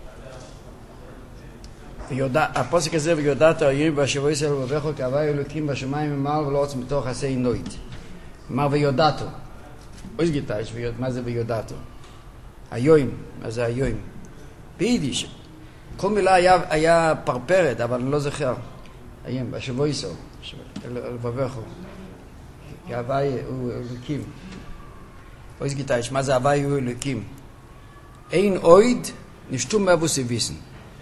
הפוסק הזה, ויודעת הירים והשבוע ישראל ובכו כאהבה אלוקים בשמיים ממעל ולא רוצה מתוך עשי נוית. אמר ויודעתו. אויס גיטאיש, מה זה ויודעתו? היום, מה זה היום? ביידיש. כל מילה היה פרפרת, אבל אני לא זוכר. היום, בשבוע ישראל. ובכו. כאהבה הוא אלוקים. אויס גיטאיש, מה זה אהבה הוא אלוקים? אין אויד נשתו מבוסי ויסן.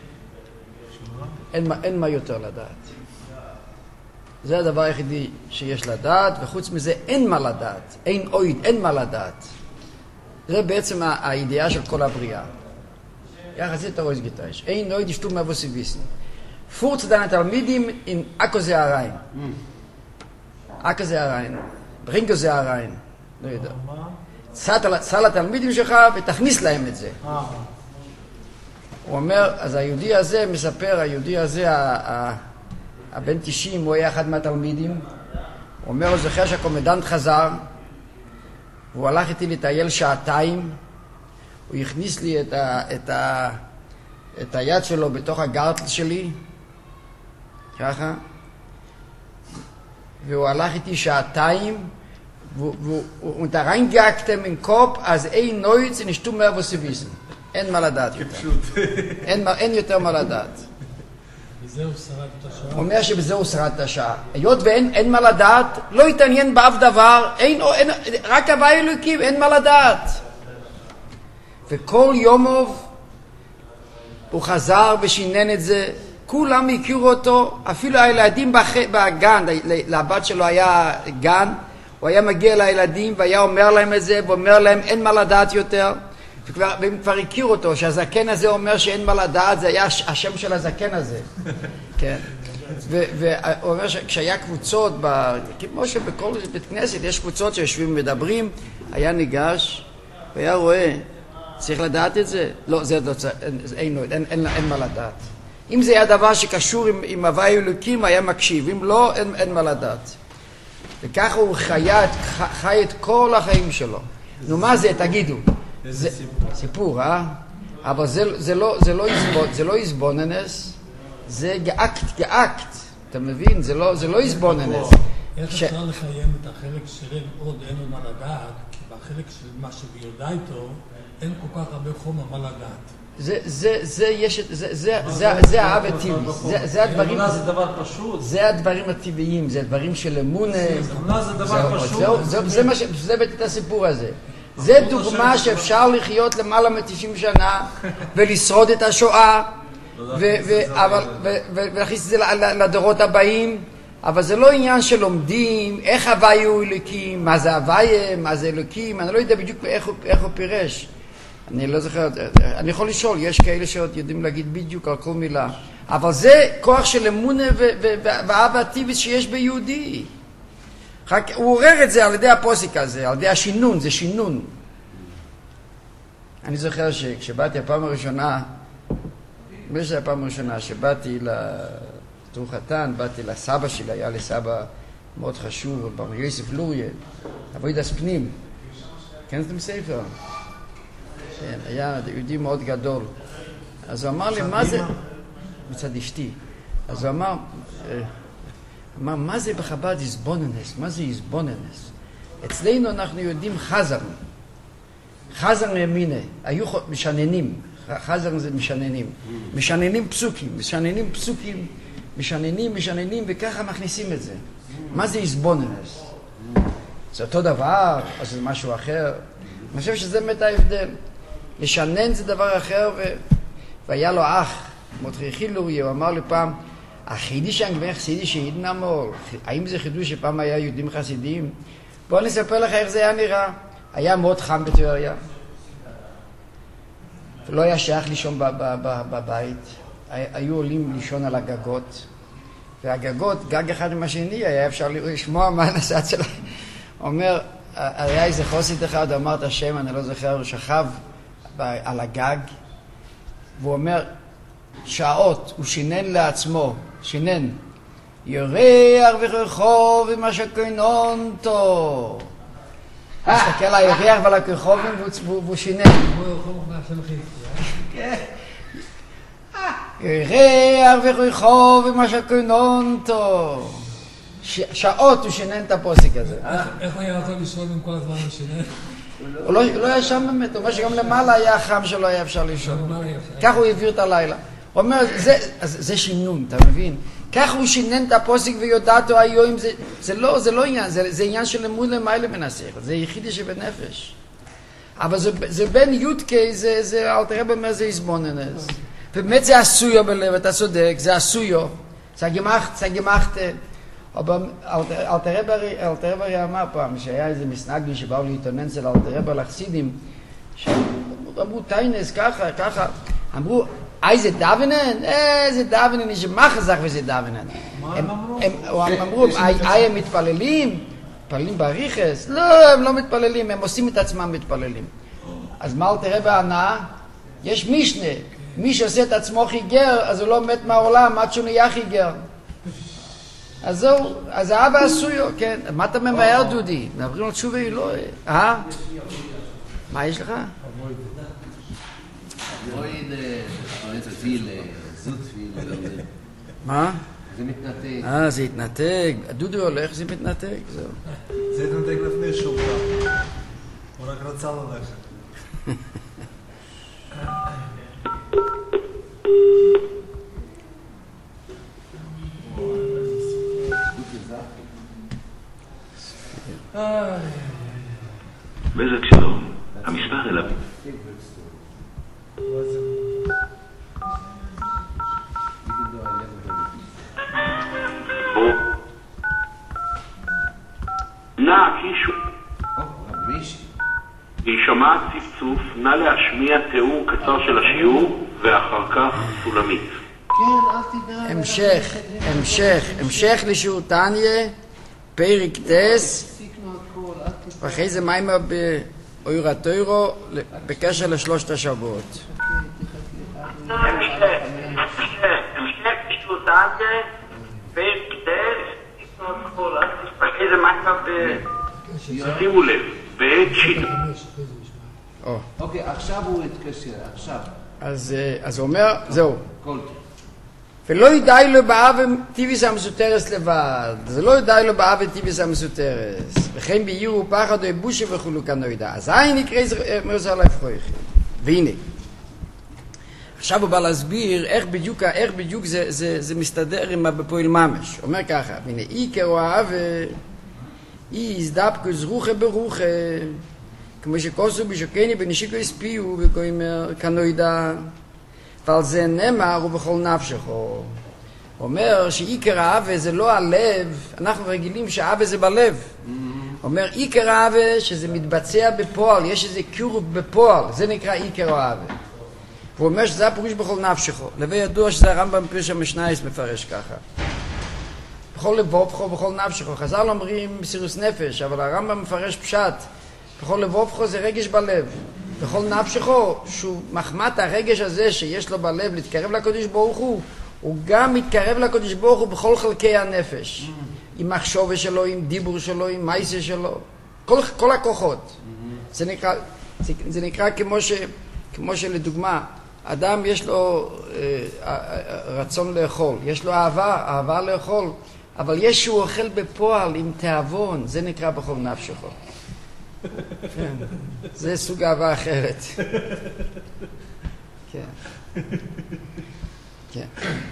אין מה יותר לדעת. זה הדבר היחידי שיש לדעת, וחוץ מזה אין מה לדעת. אין אויד, אין מה לדעת. זה בעצם הידיעה של כל הבריאה. יחסית הרויס גיטאיש. אין אויד ישתו מבוסי ויסן. פורץ דן התלמידים עם אקו זה הריין. אקו זה הריין. ברינקו זה הריין. לא יודע. סע לתלמידים שלך ותכניס להם את זה. הוא אומר, אז היהודי הזה מספר, היהודי הזה, הבן 90, הוא היה אחד מהתלמידים. הוא אומר, הוא זוכר שהקומדנט חזר, והוא הלך איתי לטייל שעתיים, הוא הכניס לי את היד שלו בתוך הגרטל שלי, ככה, והוא הלך איתי שעתיים, und da reingejagtem in Kopf, als ein Neuz, nicht tun mehr, was sie wissen. אין מה לדעת יותר. אין יותר מה לדעת. בזהו שרד את השעה. הוא אומר שבזהו שרד את השעה. היות ואין מה לדעת, לא יתעניין באף דבר, רק הווה אלוקים, אין מה לדעת. וכל יומוב הוא חזר ושינן את זה, כולם הכירו אותו, אפילו הילדים בגן, לבת שלו היה גן, הוא היה מגיע לילדים והיה אומר להם את זה, ואומר להם אין מה לדעת יותר. והם כבר הכירו אותו, שהזקן הזה אומר שאין מה לדעת, זה היה השם של הזקן הזה. כן. והוא אומר שכשהיה קבוצות, כמו שבכל בית כנסת יש קבוצות שיושבים ומדברים, היה ניגש והיה רואה, צריך לדעת את זה? לא, זה אין מה לדעת. אם זה היה דבר שקשור עם הווה אלוקים, היה מקשיב, אם לא, אין מה לדעת. וככה הוא חי את כל החיים שלו. נו, מה זה? תגידו. זה סיפור, אבל זה לא יסבוננס, זה גאקט, אתה מבין? זה לא יסבוננס. איך אפשר לחיים את החלק של עוד אין לו מה לדעת, כי בחלק של מה שביודע איתו, אין כל כך הרבה חומר מה לדעת. זה האב הטבעי, זה הדברים הטבעיים, זה הדברים של אמונה, זה בית הסיפור הזה. זה דוגמה שאפשר לחיות למעלה מ-90 שנה ולשרוד את השואה ולהכניס את זה לדורות הבאים, אבל זה לא עניין שלומדים איך הוויה הוא אלוקים, מה זה הוויה, מה זה אלוקים, אני לא יודע בדיוק איך הוא פירש. אני לא זוכר, אני יכול לשאול, יש כאלה שעוד יודעים להגיד בדיוק על כל מילה, אבל זה כוח של אמונה ואהבה הטבעית שיש ביהודי. הוא עורר את זה על ידי הפוסק הזה, על ידי השינון, זה שינון. אני זוכר שכשבאתי הפעם הראשונה, הפעם הראשונה שבאתי לתור חתן, באתי לסבא שלי, היה לסבא מאוד חשוב, בר יוסף לוריה, עבודת פנים. כן, אתם ספר? כן, היה יהודי מאוד גדול. אז הוא אמר לי, מה זה? מצד אשתי. אז הוא אמר, מה זה בחב"ד איזבוננס? מה זה איזבוננס? אצלנו אנחנו יודעים חזר. חזר מימינה. היו משננים. חזר זה משננים. משננים פסוקים. משננים, וככה מכניסים את זה. מה זה איזבוננס? זה אותו דבר, או זה משהו אחר? אני חושב שזה באמת ההבדל. לשנן זה דבר אחר, והיה לו אח, מותחי לוריה, הוא אמר לי פעם, החידיש הנגבי חסידי שהידן אמור, האם זה חידוש שפעם היה יהודים חסידים? בואו נספר לך איך זה היה נראה. היה מאוד חם בטבריה, ולא היה שייך לישון בבית, היו עולים לישון על הגגות, והגגות, גג אחד עם השני, היה אפשר לשמוע מה הנסעת שלה. אומר, היה איזה חוסית אחד, אמר את השם, אני לא זוכר, הוא שכב על הגג, והוא אומר, שעות, הוא שינן לעצמו, ירח ורחוב עם השכנונתו. הסתכל על הירח ועל הכרחובים והוא שינן. ירח ורחוב עם השכנונתו. שעות הוא שינן את הפוסק הזה. איך הוא היה יכול לשאול עם כל הזמן השינן? הוא לא היה שם באמת, הוא אומר שגם למעלה היה חם שלא היה אפשר לישון. כך הוא העביר את הלילה. הוא אומר, זה שינון, אתה מבין? כך הוא שינן את הפוסק ויודעתו היום, זה לא עניין, זה עניין של אמון למעלה מנסח, זה יחידי שבנפש. אבל זה בין יודקי, זה אל תראה במה זה איזבוננס. ובאמת זה עשויו בלב, אתה צודק, זה עשויו. זה הגמחת. אלתרבה אמר פעם שהיה איזה מסנגי שבאו להתעונן אצל אלתרבה לחסידים, שאמרו טיינס ככה, אמרו איזה דוונן? איזה דוונן, יש מחזק וזה דוונן. מה הם אמרו? הם אמרו, הם מתפללים בריחס? לא, הם לא מתפללים, הם עושים את עצמם מתפללים. אז מה אלתרבה ענה? יש משנה, מי שעושה את עצמו חיגר, אז הוא לא מת מהעולם עד שהוא נהיה חיגר. אז זהו, אז האבא עשויו, כן. מה אתה ממהר, דודי? מדברים על תשובה אלוהי. מה יש לך? מה? זה מתנתק. זה התנתק. דודי הולך, זה מתנתק, זהו. זה התנתק לפני שהוא בא. הוא רק רצה ללכת. בזק שלום, המספר אליו. נא קישו. היא שומעת צפצוף, נא להשמיע תיאור קצר של השיעור ואחר כך סולמית. כן, אל תדע. המשך לשיעור תניה, פרק טס, ואחרי זה מיימה באור התוירו בקשר לשלושת השבועות. המשך לשיעור תניה, פרק טס, ואחרי זה מיימה שימו לב, בעת שיעור. אוקיי, עכשיו הוא התקשר, עכשיו. אז הוא אומר, זהו. ולא ידעי לו באב טיביס המסותרס לבד, זה לא ידעי לו באב טיביס המסותרס, וכן ביור פחד או בושה וכולו כאן לא ידע. אז נקרא מרזר להפכויכם. והנה, עכשיו הוא בא להסביר איך בדיוק זה מסתדר עם בפועל ממש. אומר ככה, והנה, עיקר או אהב, הזדבקו זרוחה ברוחה, כמו שכוסו בשוקני בנשיקו הספיעו, וכאומר כאן לא ידע. ועל זה נאמר ובכל נפשך. הוא אומר שעיקר האווה זה לא הלב, אנחנו רגילים שהאווה זה בלב. אומר עיקר אהבה שזה מתבצע בפועל, יש איזה קירוב בפועל, זה נקרא עיקר אהבה. הוא אומר שזה הפירוש בכל נפשך. לבי ידוע שזה הרמב"ם פירוש המשנייס מפרש ככה. בכל לבובך ובכל נפשך. חז"ל אומרים מסירות נפש, אבל הרמב"ם מפרש פשט. בכל לבובך זה רגש בלב. בכל נפשך, שהוא מחמת הרגש הזה שיש לו בלב להתקרב לקדוש ברוך הוא גם מתקרב לקדוש ברוך הוא בכל חלקי הנפש. עם מחשבה שלו, עם דיבור שלו, עם מייסה שלו. כל הכוחות. זה נקרא כמו שלדוגמה, אדם יש לו רצון לאכול, יש לו אהבה לאכול, אבל יש שהוא אוכל בפועל עם תאבון, זה נקרא בכל נפשך. כן, זה סוג אהבה אחרת. כן. כן.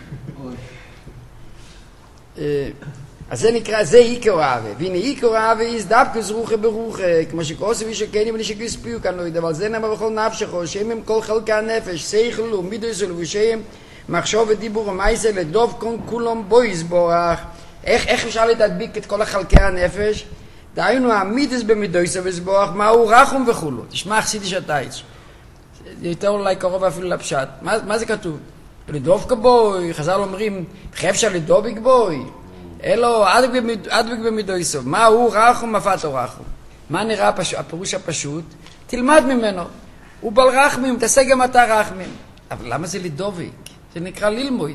אז זה נקרא, זה עיקר אהבה. והנה עיקר אהבה דווקא זרוחה ברוחה, כמו שכוסף איש הקיינים ונשק יספיעו כאן לא יודע, אבל זה נאמר בכל נפשך, שהם הם כל חלקי הנפש, שכל ומידוס ולבושם, מחשוב ודיבור ומייסה, לדוב כולם בו יסבורך. איך אפשר להדביק את כל החלקי הנפש? דהיינו, המידוס במידוס ולבושם, מהו רחום וכולו. תשמע, חסידי שתייץ. זה יותר אולי קרוב אפילו לפשט. מה זה כתוב? לדוב כבוי, חז"ל אומרים, אפשר לדוב כבוי. אלו אדבק במידויסוב. מה הוא רחום, מפתו רחום. מה נראה הפירוש הפשוט? תלמד ממנו. הוא בל רחמים, תעשה גם אתה רחמים. אבל למה זה לדוביק? זה נקרא ללמוד.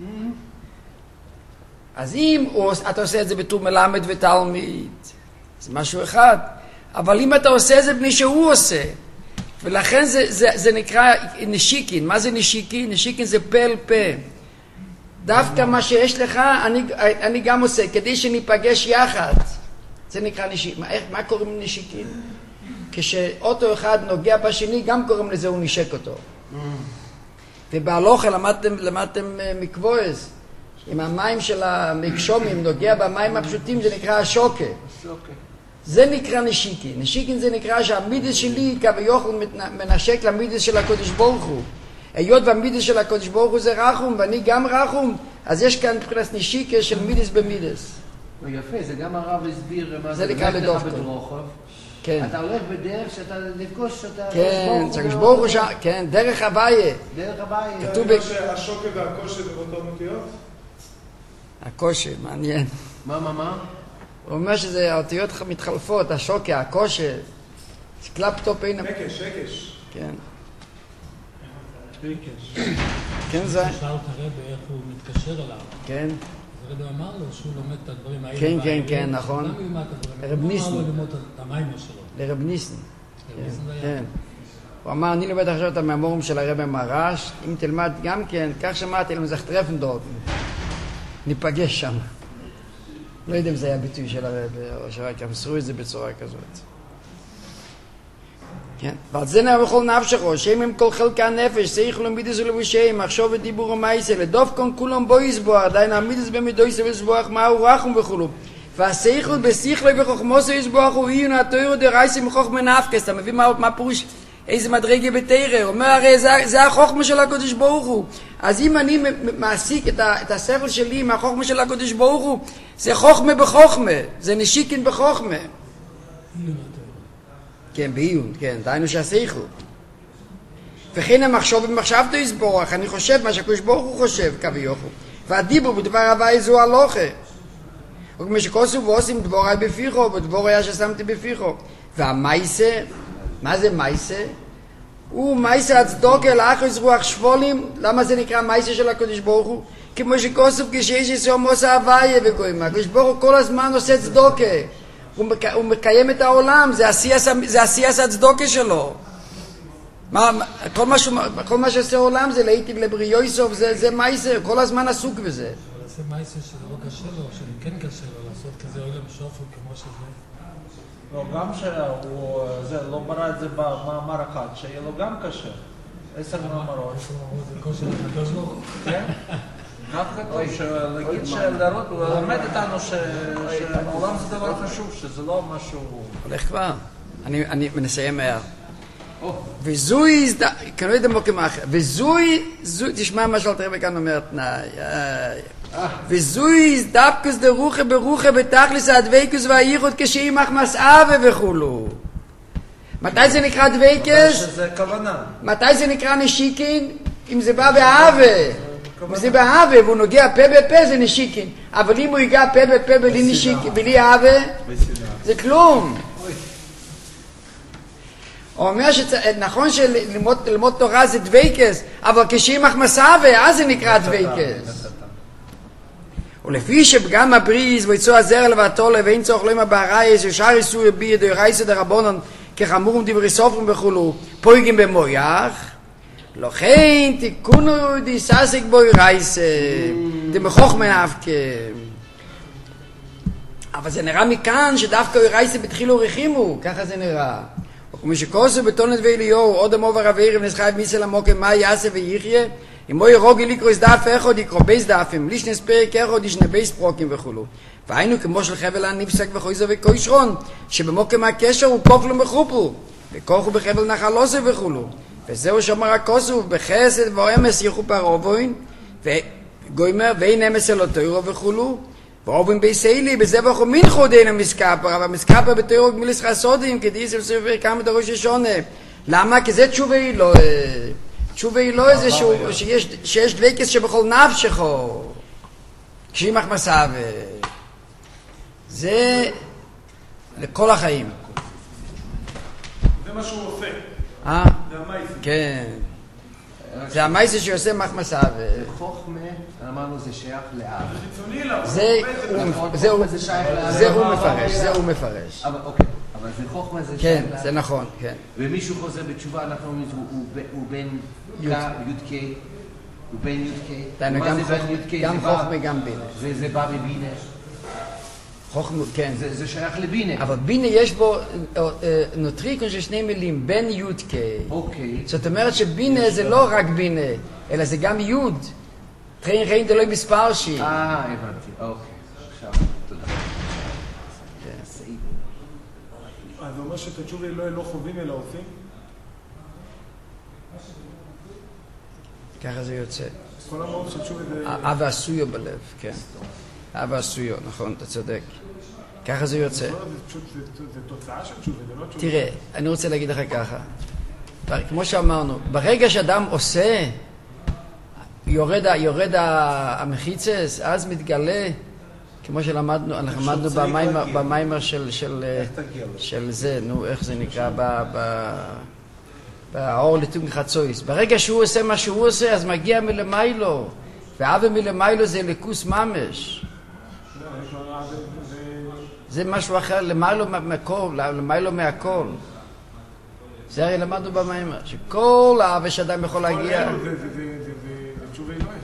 אז אם אתה עושה את זה בתור מלמד ותלמיד, זה משהו אחד. אבל אם אתה עושה את זה בני שהוא עושה, ולכן זה נקרא נשיקין. מה זה נשיקין? נשיקין זה פה אל פה. דווקא מה שיש לך, אני גם עושה, כדי שניפגש יחד. זה נקרא נשיקין. מה קוראים נשיקין? כשאותו אחד נוגע בשני, גם קוראים לזה הוא נשק אותו. ובהלוכה למדתם מקבועז. עם המים של המקשומים, נוגע במים הפשוטים, זה נקרא השוקה. זה נקרא נשיקין. נשיקין זה נקרא שהמידס שלי כביכול מנשק למידס של הקדוש ברוך הוא. היות והמידס של הקדוש ברוך הוא זה רחום, ואני גם רחום, אז יש כאן מבחינת נשיקה של מידס במידס. יפה, זה גם הרב הסביר מה זה נקרא לדווקא. כן. אתה הולך בדרך שאתה לפגוש אותה. כן, הקדוש ברוך הוא שם, כן, דרך הוויה. דרך הוויה. כתוב שהשוקה והקושי זה באותו אותיות? הקושי, מעניין. מה? הוא אומר שזה האותיות מתחלפות, השוקה, הקושי. קלפטופ אין... שקש. כן. שקש. כן זה. שאל את הרבי איך הוא מתקשר אליו. כן. אז הרבי אמר לו שהוא לומד את הדברים האלה. כן, נכון. למה ילמד את הדברים? לרב ניסן. הוא אמר לו ללמוד את המיימר שלו. לרב ניסן. כן. הוא אמר, אני לומד עכשיו את המאמורים של הרבי מרש, אם תלמד גם כן, כך שמעתי להם זכת טרפן דורט. ניפגש שם. לא יודע אם זה היה ביטוי של הרבי, או שרק ימסרו את זה בצורה כזאת. כן. ועל זה נאמר בכל נפשך, שהם הם כל חלקי הנפש, שכל מידס ולבושם, מחשוב ודיבור ומייסה, לדופקון כולם בו יסבוח, עדיין המידס במידויס ולסבוח, מהו רחום וכולו. והשכל בשכל וחוכמוס יסבוח, הוא עיון התוירו דרייסי מחוכמה נפקס. אתה מבין מה פירוש? איזה מדרגה בתרא? הוא אומר, הרי זה החוכמה של הקדוש ברוך הוא. אז אם אני מעסיק את השכל שלי מהחוכמה של הקדוש ברוך הוא, זה חוכמה בחוכמה, זה נשיקין בחוכמה. כן, בעיון, כן, דהיינו שהשכל. וכן המחשוב במחשבתו יסבורך, אני חושב מה שהקדוש ברוך הוא חושב, כביכול. והדיבור בדבר הוואי זו הלוכה. וכמו שכוסו ועושים דבורי בפיחו, ודבור היה ששמתי בפיחו. והמייסה, מה זה מייסה? הוא מייסה הצדוקה לאחוז רוח שבולים. למה זה נקרא מייסה של הקדוש ברוך הוא? כמו שכוסו כשיש יסום עושה הוואי וגויים. הקדוש ברוך הוא כל הזמן עושה צדוקה. הוא מקיים את העולם, זה עשיית הצדוקה שלו. כל מה שעושה העולם זה להיטיב לבריאויסוף, זה מייסה, כל הזמן עסוק בזה. אבל זה מייסה שזה לא קשה לו, שזה כן קשה לו לעשות כזה אוילם שופר כמו שזה. לא, גם שהוא לא ברא את זה במאמר אחד, שיהיה לו גם קשה. 10 מאמרות. 10 מאמרות זה קושי לקדוש ברוך הוא. כן? להגיד שלראות, הוא למד איתנו שהעולם זה דבר חשוב, שזה לא משהו... הולך כבר, אני מנסיים מהר. וזוי, כנראה דמוקים אחר, וזוי, תשמע מה שאלת רבי כאן אומר תנאי, וזוי דבקוס דרוחה ברוחה בתכלס הדוויקוס והייחוד כשאימך מסעבה וכולו. מתי זה נקרא דוויקוס? שזה כוונה. מתי זה נקרא נשיקין? אם זה בא באהבה. אם זה באהבה והוא נוגע פה בפה זה נשיקין. אבל אם הוא ייגע פה בפה בלי נשיקין, בלי אהבה, זה כלום. הוא אומר שנכון שללמוד תורה זה דוויקוס, אבל כשאימך מסעבה, אז זה נקרא דוויקוס. ולפי שפגם הבריז ויצוא הזרע לבטו לבין צורך לא עם הבערייס ושאר איסור בי דאורייסא דרבנן כחמורים דברי סופרים וכולו פויגים במויח לכן תיקונו דיססק באורייסא דמחוכמה אבקה. אבל זה נראה מכאן שדווקא אורייסא בתחילו רחימו, ככה זה נראה. וכמו שכוסו בתונת ואליהו עוד עמו ורבעיר ונסחייב מיסל המוקם מה יעשה ויחיה אם הוא ירוגי לקרוא דף אחד יקרוא בייס דפים לישנס פרק אחד ישנה בייס פרוקים וכולו. והיינו כמו של חבל הנפסק וחויזו וכוישרון שבמוקם הקשר הוא כופלו מחופו וכוחו בחבל נחלוסו וכולו. וזהו שאמר הכוסו בחסד ואומס יחופר אובוין וגוימר ואין אמס אלו תוירו וכולו ואובוין בייסיילי בזבח ומנחו דין המסקפר אבל המסקפר בתוירו גמיליס חסודים כדי ספר כמה דרוש ששונה. למה? כי זה תשובה אלוהי. תשובה אלוהי זה שיש דוויקוס שבכל נפשך כשאימך מסעבה זה לכל החיים. זה מה שהוא עושה. זה המייסי. כן. זה המייסי שעושה מחמסה. חוכמה, אמרנו זה שייך לאב. זה הוא מפרש. אוקיי, אבל זה חוכמה זה שייך לאב. כן, זה נכון, כן. ומישהו חוזר בתשובה, אנחנו אומרים הוא בן יודקי, הוא בן יודקי. גם חוכמה, גם בינה. זה בא בבינה. כן. זה שייך לבינה. אבל בינה יש בו נוטריקון של שני מילים, בן יוד קי. אוקיי. זאת אומרת שבינה זה לא רק בינה, אלא זה גם יוד. טרין רין דלוי מספר שי. הבנתי. אוקיי. עכשיו, תודה. אז זה אומר שאת התשובה לא חווים אלא עושים? ככה זה יוצא. כל המהות של תשובה זה... אבא עשויו בלב, כן. אבא עשויו, נכון, אתה צודק. ככה זה יוצא. זה תוצאה של תשובה, זה לא תשובה. תראה, אני רוצה להגיד לך ככה. כמו שאמרנו, ברגע שאדם עושה, יורד המחיצס, אז מתגלה, כמו שלמדנו, אנחנו למדנו במיימר של זה, נו, איך זה נקרא, באור לתום חצויס. ברגע שהוא עושה מה שהוא עושה, אז מגיע מלמיילו, ואבא מלמיילו זה לקוס ממש. זה משהו אחר, למיילו מהכל. זה הרי למדנו במיימר, שכל האבא שאדם יכול להגיע... זה תשובה אלוהי.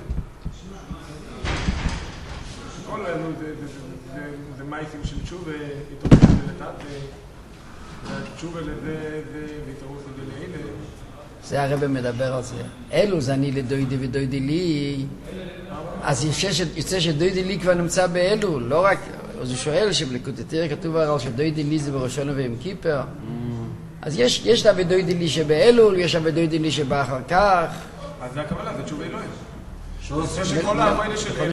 כל אלו זה מייסים של תשובה, התעוררות ללתת, והתשובה לזה והתעוררות ללעילה. זה הרב מדבר על זה. אלו זה אני לדוידי ודוידי לי. אז יוצא שדוידי לי כבר נמצא באלו, לא רק... אז הוא שואל שבליקוטי כתוב הרי שדוידי לי זה בראשון ויום כיפר. אז יש לה ודוידי לי שבאלול, יש לה ודוידי לי שבא אחר כך. אז זה הכוונה, זה תשובה אלוהים. שכל העבודה של